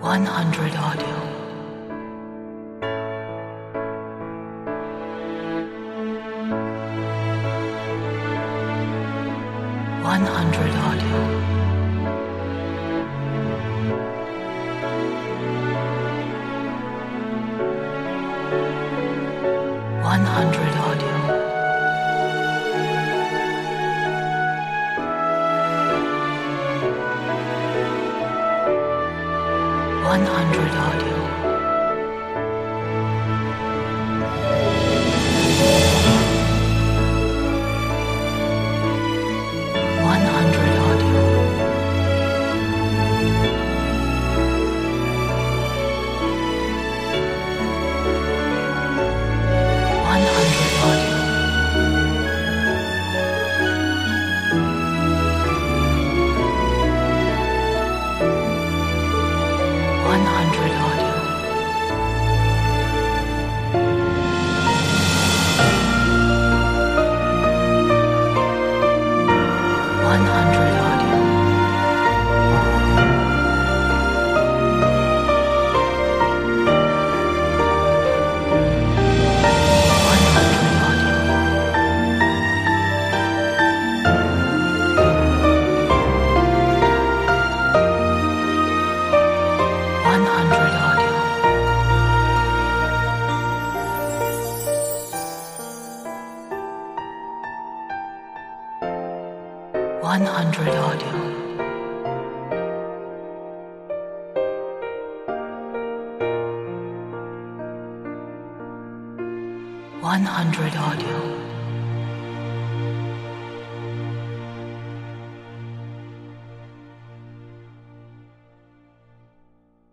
100 audio. 100 audio. 100 audio. 100 audio. 100 audio. 100 audio. 100 audio. 100 audio. 100 audio. 100 audio. 100 audio. 100 audio.